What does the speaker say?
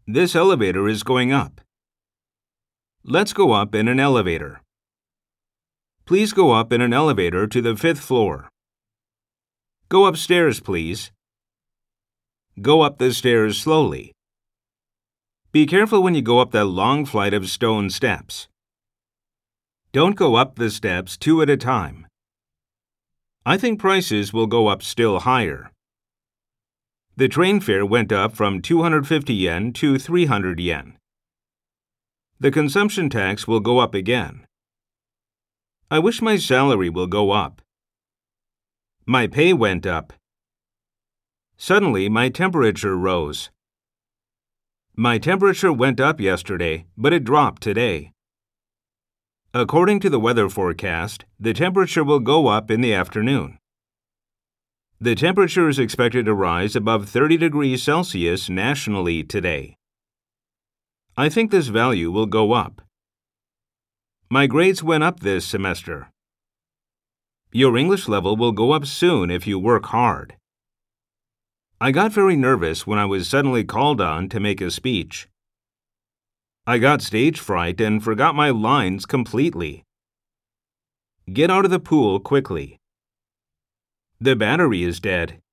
This elevator is going up. Let's go up in an elevator. Please go up in an elevator to the 5th floor. Go upstairs, please. Go up the stairs slowly. Be careful when you go up that long flight of stone steps. Don't go up the steps 2 at a time. I think prices will go up still higher. The train fare went up from 250 yen to 300 yen. The consumption tax will go up again. I wish my salary will go up. My pay went up. Suddenly, my temperature rose. My temperature went up yesterday, but it dropped today. According to the weather forecast, the temperature will go up in the afternoon. The temperature is expected to rise above 30 degrees Celsius nationally today. I think this value will go up. My grades went up this semester. Your English level will go up soon if you work hard. I got very nervous when I was suddenly called on to make a speech. I got stage fright and forgot my lines completely. Get out of the pool quickly. The battery is dead.